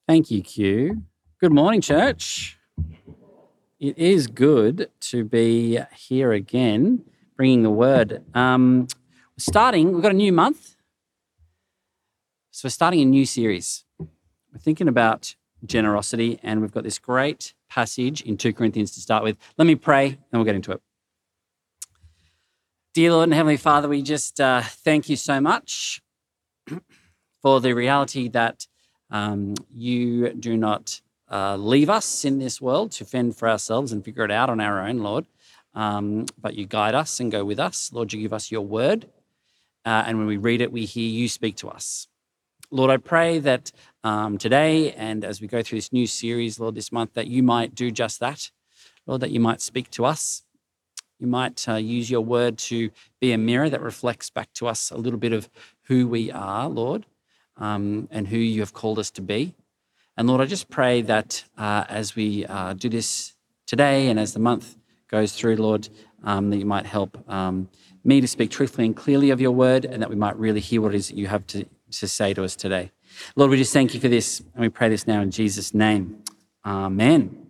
Thank you, Q. Good morning, church. It is good to be here again, bringing the word. We've got a new month. So we're starting a new series. We're thinking about generosity, and we've got this great passage in 2 Corinthians to start with. Let me pray, and we'll get into it. Dear Lord and Heavenly Father, we just thank you so much for the reality that you do not leave us in this world to fend for ourselves and figure it out on our own, Lord, but you guide us and go with us. Lord, you give us your word, and when we read it, we hear you speak to us. Lord, I pray that today and as we go through this new series, Lord, this month, that you might do just that. Lord, that you might speak to us. You might use your word to be a mirror that reflects back to us a little bit of who we are, Lord, and who you have called us to be. And Lord, I just pray that as we do this today and as the month goes through, Lord, that you might help me to speak truthfully and clearly of your word, and that we might really hear what it is that you have to say to us today. Lord, we just thank you for this, and we pray this now in Jesus' name. Amen.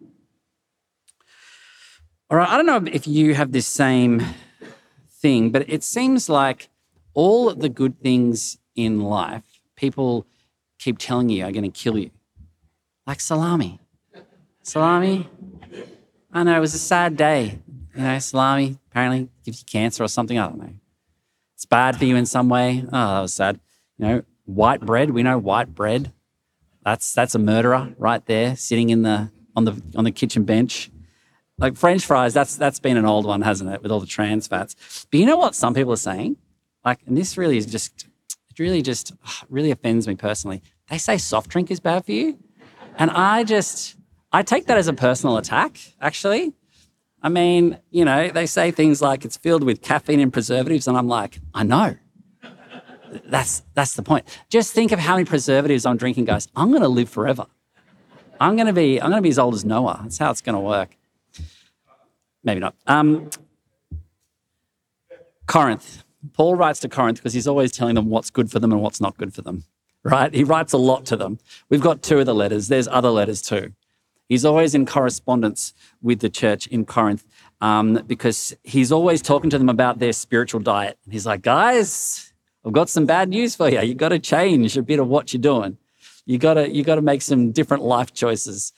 All right, I don't know if you have this same thing, but it seems like all the good things in life, people keep telling you are going to kill you. Like salami. Salami, I know, it was a sad day. You know, salami apparently gives you cancer or something, I don't know. It's bad for you in some way. Oh, that was sad. You know, white bread, we know white bread. That's a murderer right there, sitting on the kitchen bench. Like French fries, that's been an old one, hasn't it, with all the trans fats. But you know what some people are saying? Like, and this really really offends me personally. They say soft drink is bad for you. And I take that as a personal attack, actually. I mean, you know, they say things like it's filled with caffeine and preservatives, and I'm like, I know. That's the point. Just think of how many preservatives I'm drinking, guys. I'm going to live forever. I'm going to be as old as Noah. That's how it's going to work. Maybe not. Corinth. Paul writes to Corinth because he's always telling them what's good for them and what's not good for them, right? He writes a lot to them. We've got 2 of the letters. There's other letters too. He's always in correspondence with the church in Corinth because he's always talking to them about their spiritual diet. And he's like, guys, I've got some bad news for you. You've got to change a bit of what you're doing. You got to make some different life choices.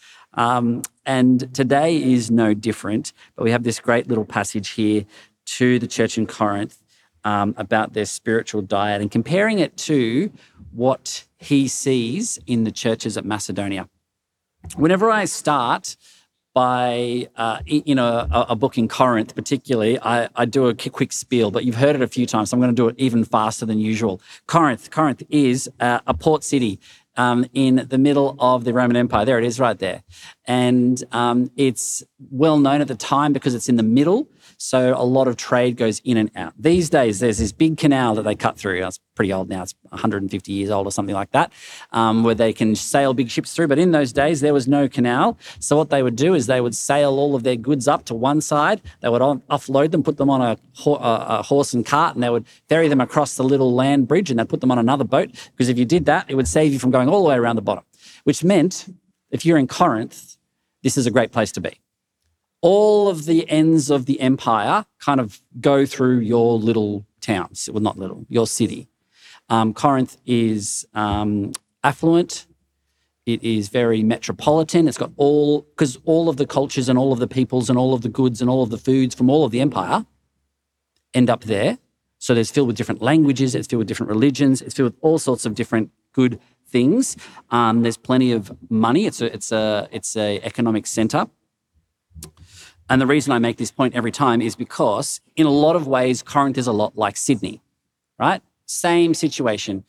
And today is no different, but we have this great little passage here to the church in Corinth about their spiritual diet and comparing it to what he sees in the churches at Macedonia. Whenever I start by, a book in Corinth particularly, I do a quick spiel, but you've heard it a few times, so I'm going to do it even faster than usual. Corinth is a port city in the middle of the Roman Empire. There it is right there. And it's well known at the time because it's in the middle, so a lot of trade goes in and out. These days, there's this big canal that they cut through. It's pretty old now. It's 150 years old or something like that, where they can sail big ships through. But in those days, there was no canal. So what they would do is they would sail all of their goods up to one side. They would offload them, put them on a horse and cart, and they would ferry them across the little land bridge, and they'd put them on another boat, because if you did that, it would save you from going all the way around the bottom, which meant if you're in Corinth, this is a great place to be. All of the ends of the empire kind of go through your little towns. Well, not little, your city. Corinth is affluent. It is very metropolitan. It's got because all of the cultures and all of the peoples and all of the goods and all of the foods from all of the empire end up there. So it's filled with different languages. It's filled with different religions. It's filled with all sorts of different good things. There's plenty of money. It's a economic center. And the reason I make this point every time is because in a lot of ways, Corinth is a lot like Sydney, right? Same situation.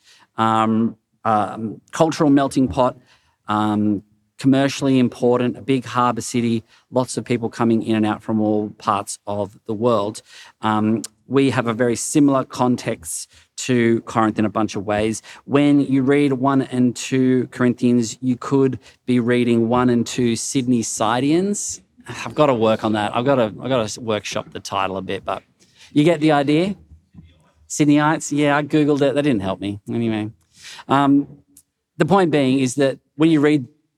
Cultural melting pot, commercially important, a big harbour city, lots of people coming in and out from all parts of the world. We have a very similar context to Corinth in a bunch of ways. When you read 1 and 2 Corinthians, you could be reading 1 and 2 Sydney-Sideans. I've got to work on that. I've got to workshop the title a bit, but you get the idea? Sydneyites? Yeah, I Googled it. That didn't help me. Anyway, the point being is that when you read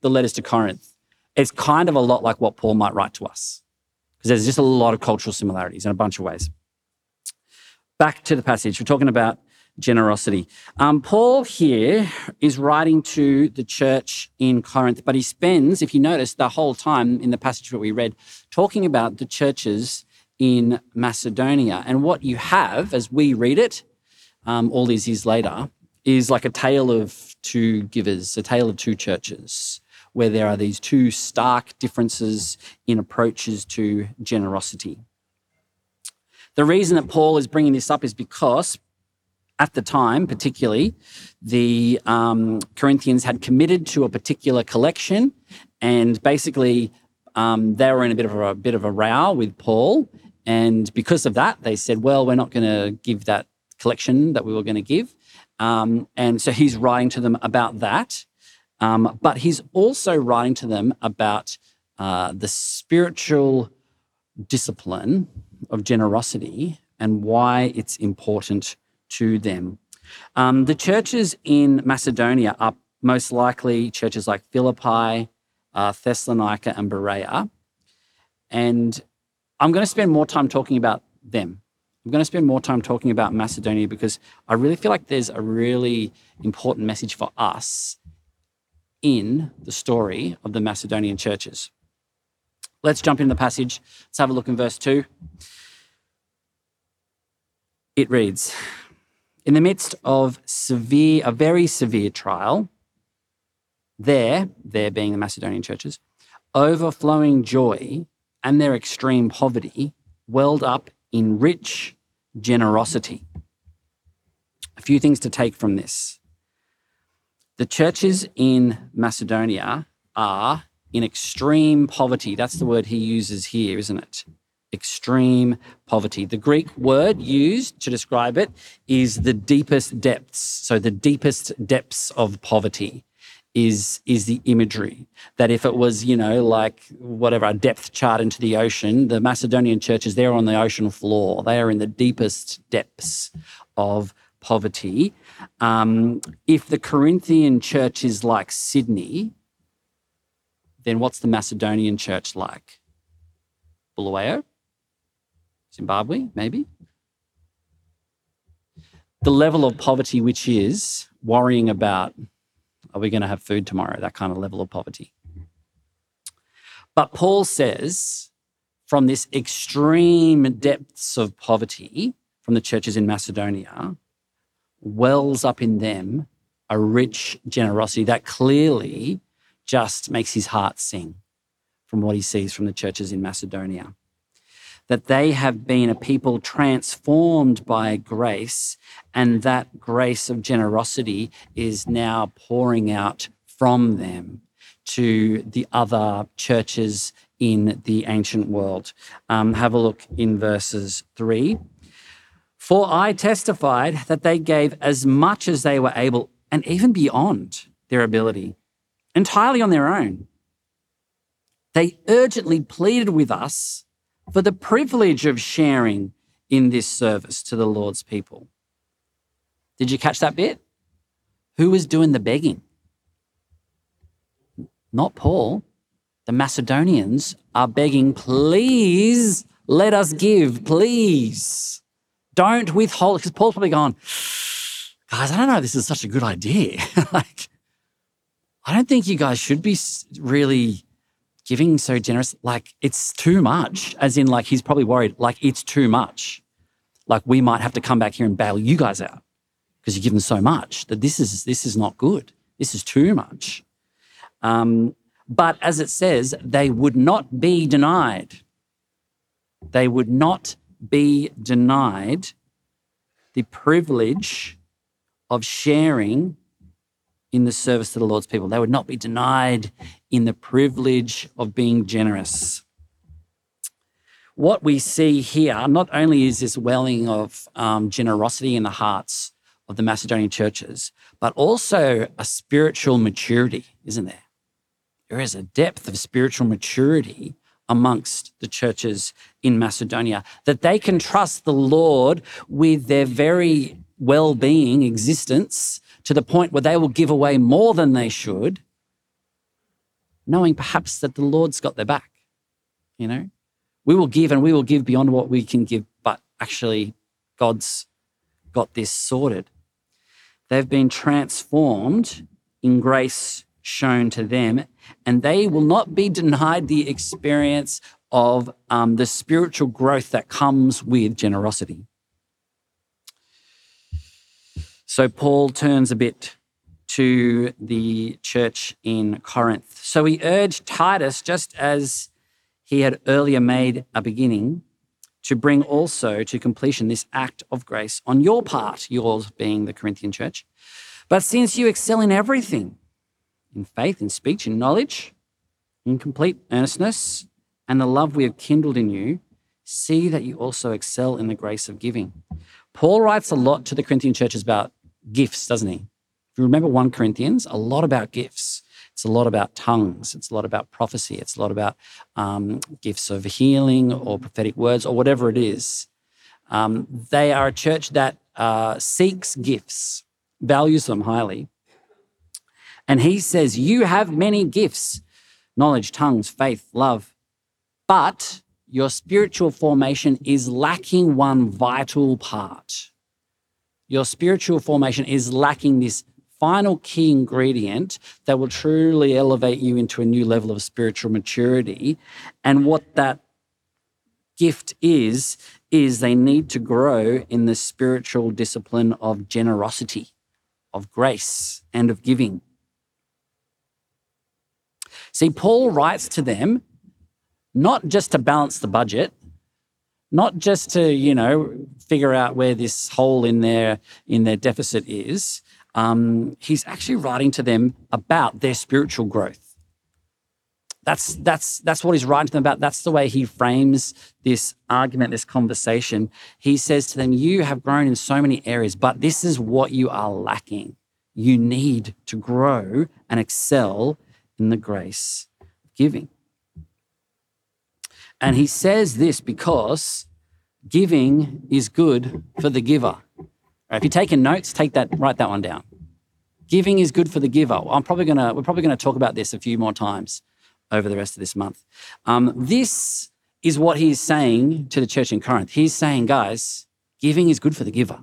the letters to Corinth, it's kind of a lot like what Paul might write to us, because there's just a lot of cultural similarities in a bunch of ways. Back to the passage, we're talking about generosity. Paul here is writing to the church in Corinth, but he spends, if you notice, the whole time in the passage that we read, talking about the churches in Macedonia. And what you have, as we read it, all these years later, is like a tale of two givers, a tale of two churches, where there are these two stark differences in approaches to generosity. The reason that Paul is bringing this up is because at the time, particularly, the Corinthians had committed to a particular collection, and basically they were in a bit of a row with Paul. And because of that, they said, well, we're not going to give that collection that we were going to give. And so he's writing to them about that. But he's also writing to them about the spiritual discipline of generosity and why it's important to them. The churches in Macedonia are most likely churches like Philippi, Thessalonica, and Berea. And I'm going to spend more time talking about them. I'm going to spend more time talking about Macedonia because I really feel like there's a really important message for us in the story of the Macedonian churches. Let's jump into the passage. Let's have a look in verse 2. It reads, in the midst of a very severe trial, there being the Macedonian churches, overflowing joy and their extreme poverty welled up in rich generosity. A few things to take from this. The churches in Macedonia are in extreme poverty. That's the word he uses here, isn't it? Extreme poverty. The Greek word used to describe it is the deepest depths. So the deepest depths of poverty is the imagery. That if it was, like whatever, a depth chart into the ocean, the Macedonian churches, they're on the ocean floor. They are in the deepest depths of poverty. If the Corinthian church is like Sydney, then what's the Macedonian church like? Bulawayo? Zimbabwe, maybe? The level of poverty, which is worrying about, are we going to have food tomorrow? That kind of level of poverty. But Paul says, from this extreme depths of poverty from the churches in Macedonia, wells up in them a rich generosity that clearly just makes his heart sing from what he sees from the churches in Macedonia. That they have been a people transformed by grace, and that grace of generosity is now pouring out from them to the other churches in the ancient world. Have a look in verses 3. For I testified that they gave as much as they were able, and even beyond their ability, entirely on their own. They urgently pleaded with us for the privilege of sharing in this service to the Lord's people. Did you catch that bit? Who was doing the begging? Not Paul. The Macedonians are begging, please let us give, please. Don't withhold, because Paul's probably gone, guys, I don't know if this is such a good idea. I don't think you guys should be really giving so generous. It's too much, as in he's probably worried, it's too much. We might have to come back here and bail you guys out because you're giving so much that this is not good. This is too much. But as it says, they would not be denied. They would not be denied the privilege of sharing in the service to the Lord's people. They would not be denied in the privilege of being generous. What we see here, not only is this welling of generosity in the hearts of the Macedonian churches, but also a spiritual maturity, isn't there? There is a depth of spiritual maturity amongst the churches in Macedonia, that they can trust the Lord with their very well-being existence to the point where they will give away more than they should knowing perhaps that the Lord's got their back, you know? We will give and we will give beyond what we can give, but actually God's got this sorted. They've been transformed in grace shown to them, and they will not be denied the experience of the spiritual growth that comes with generosity. So Paul turns a bit to the church in Corinth. So he urged Titus, just as he had earlier made a beginning, to bring also to completion this act of grace on your part, yours being the Corinthian church. But since you excel in everything, in faith, in speech, in knowledge, in complete earnestness, and the love we have kindled in you, see that you also excel in the grace of giving. Paul writes a lot to the Corinthian churches about gifts, doesn't he? If you remember 1 Corinthians, a lot about gifts. It's a lot about tongues. It's a lot about prophecy. It's a lot about gifts of healing or prophetic words or whatever it is. They are a church that seeks gifts, values them highly. And he says, you have many gifts, knowledge, tongues, faith, love, but your spiritual formation is lacking one vital part. Your spiritual formation is lacking this final key ingredient that will truly elevate you into a new level of spiritual maturity. And what that gift is they need to grow in the spiritual discipline of generosity, of grace, and of giving. See, Paul writes to them not just to balance the budget, not just to, figure out where this hole in their deficit is. He's actually writing to them about their spiritual growth. That's what he's writing to them about. That's the way he frames this argument, this conversation. He says to them, you have grown in so many areas, but this is what you are lacking. You need to grow and excel in the grace of giving. And he says this because giving is good for the giver. If you're taking notes, write that one down. Giving is good for the giver. We're probably gonna talk about this a few more times over the rest of this month. This is what he's saying to the church in Corinth. He's saying, guys, giving is good for the giver.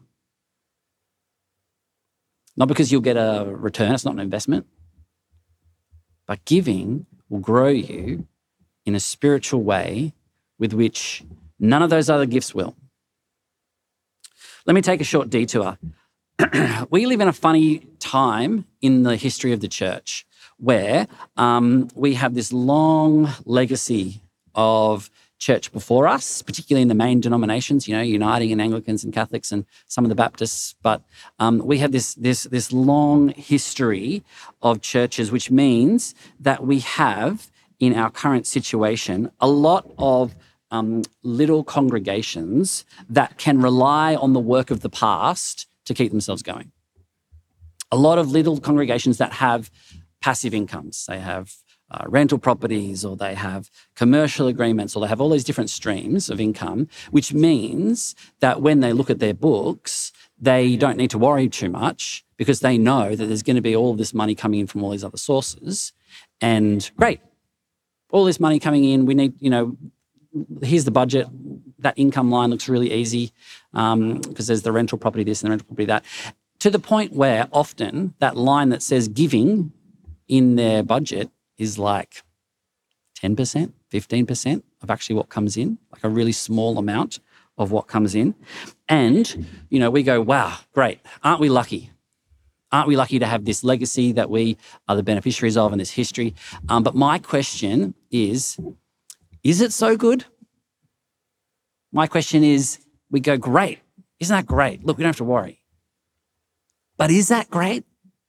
Not because you'll get a return, it's not an investment, but giving will grow you in a spiritual way with which none of those other gifts will. Let me take a short detour. We live in a funny time in the history of the church where we have this long legacy of church before us, particularly in the main denominations, uniting in Anglicans and Catholics and some of the Baptists. But we have this long history of churches, which means that we have, in our current situation, a lot of little congregations that can rely on the work of the past to keep themselves going. A lot of little congregations that have passive incomes. They have rental properties, or they have commercial agreements, or they have all these different streams of income, which means that when they look at their books, they don't need to worry too much because they know that there's going to be all this money coming in from all these other sources. And great, all this money coming in, we need, here's the budget. That income line looks really easy because there's the rental property this and the rental property that, to the point where often that line that says giving in their budget is like 10%, 15% of actually what comes in, like a really small amount of what comes in. And, we go, wow, great. Aren't we lucky? Aren't we lucky to have this legacy that we are the beneficiaries of and this history? But my question is it so good? My question is, we go, great. Isn't that great? Look, we don't have to worry. But is that great?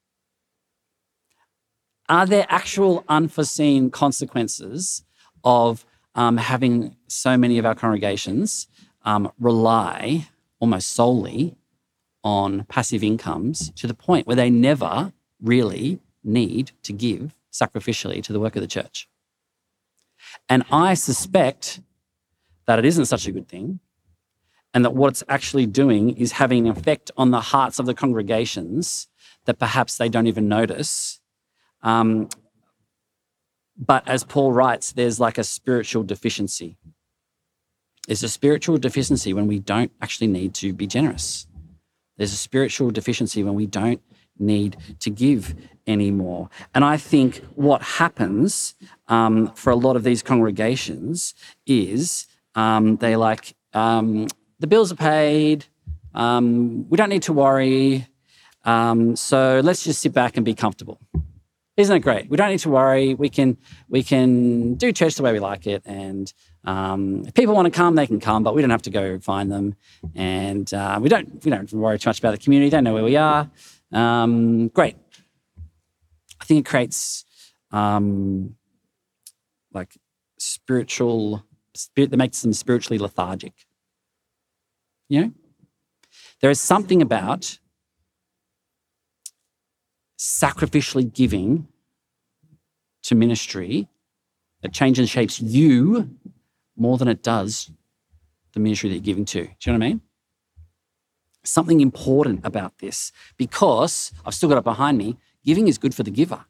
Are there actual unforeseen consequences of having so many of our congregations rely almost solely on passive incomes to the point where they never really need to give sacrificially to the work of the church? And I suspect that it isn't such a good thing, and that what it's actually doing is having an effect on the hearts of the congregations that perhaps they don't even notice. But as Paul writes, there's like a spiritual deficiency. There's a spiritual deficiency when we don't actually need to be generous. There's a spiritual deficiency when we don't need to give anymore. And I think what happens for a lot of these congregations is they like, the bills are paid, we don't need to worry, so let's just sit back and be comfortable. Isn't it great? We don't need to worry. We can do church the way we like it, and if people want to come, they can come, but we don't have to go find them. And we don't worry too much about the community. Don't know where we are. Great. I think it creates like spirit that makes them spiritually lethargic. You know, there is something about sacrificially giving to ministry that changes and shapes you more than it does the ministry that you're giving to. Do you know what I mean? Something important about this, because I've still got it behind me, giving is good for the giver.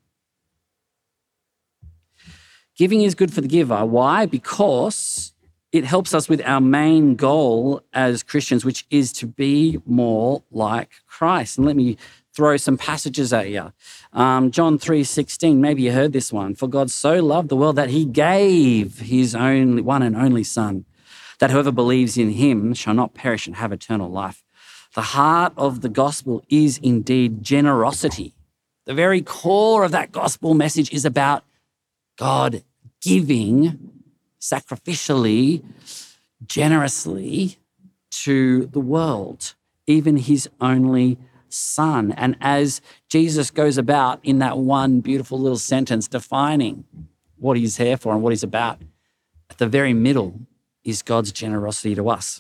Giving is good for the giver. Why? Because it helps us with our main goal as Christians, which is to be more like Christ. And let me throw some passages at you. John 3:16, maybe you heard this one. For God so loved the world that he gave his only one and only Son, that whoever believes in him shall not perish and have eternal life. The heart of the gospel is indeed generosity. The very core of that gospel message is about God giving sacrificially, generously to the world, even his only Son. And as Jesus goes about in that one beautiful little sentence defining what he's here for and what he's about, at the very middle is God's generosity to us.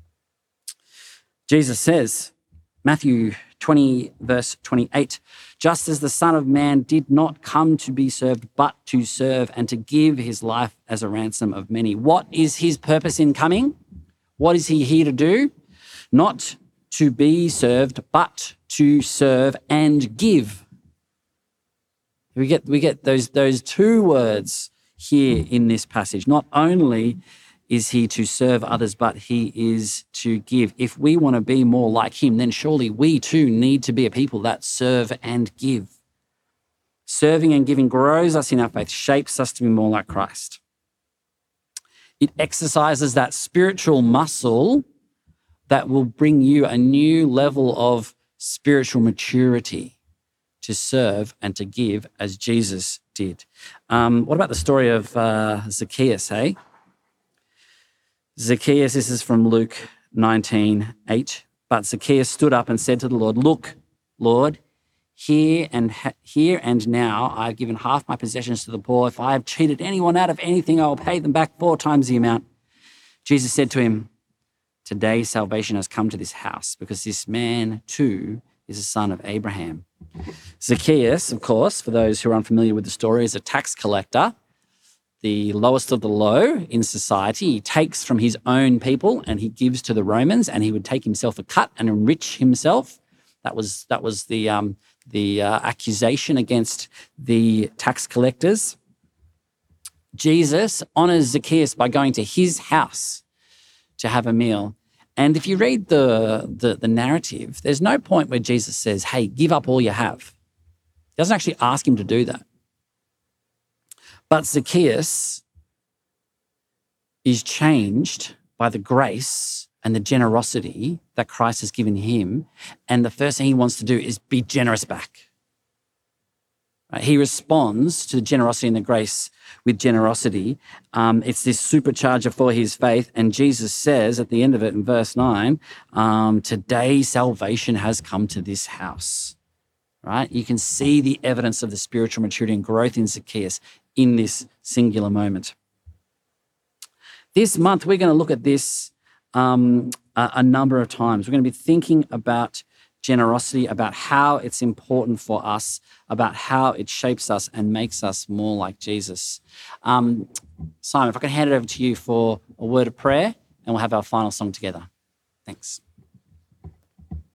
Jesus says, Matthew 20, verse 28, just as the Son of Man did not come to be served, but to serve and to give his life as a ransom of many. What is his purpose in coming? What is he here to do? Not to be served, but to serve and give. We get those two words here in this passage. Not only is he to serve others, but he is to give. If we want to be more like him, then surely we too need to be a people that serve and give. Serving and giving grows us in our faith, shapes us to be more like Christ. It exercises that spiritual muscle that will bring you a new level of spiritual maturity to serve and to give as Jesus did. What about the story of Zacchaeus, hey? Zacchaeus, this is from Luke 19:8. But Zacchaeus stood up and said to the Lord, look, Lord, here and now I have given half my possessions to the poor. If I have cheated anyone out of anything, I will pay them back 4 times the amount. Jesus said to him, today salvation has come to this house, because this man too is a son of Abraham. Zacchaeus, of course, for those who are unfamiliar with the story, is a tax collector, the lowest of the low in society. He takes from his own people and he gives to the Romans, and he would take himself a cut and enrich himself. That was the accusation against the tax collectors. Jesus honors Zacchaeus by going to his house to have a meal. And if you read the narrative, there's no point where Jesus says, hey, give up all you have. He doesn't actually ask him to do that. But Zacchaeus is changed by the grace and the generosity that Christ has given him. And the first thing he wants to do is be generous back. Right? He responds to the generosity and the grace with generosity. It's this supercharger for his faith. And Jesus says at the end of it in verse 9, today salvation has come to this house. Right? You can see the evidence of the spiritual maturity and growth in Zacchaeus in this singular moment. This month, we're going to look at this a number of times. We're going to be thinking about generosity, about how it's important for us, about how it shapes us and makes us more like Jesus. Simon, if I can hand it over to you for a word of prayer, and we'll have our final song together. Thanks.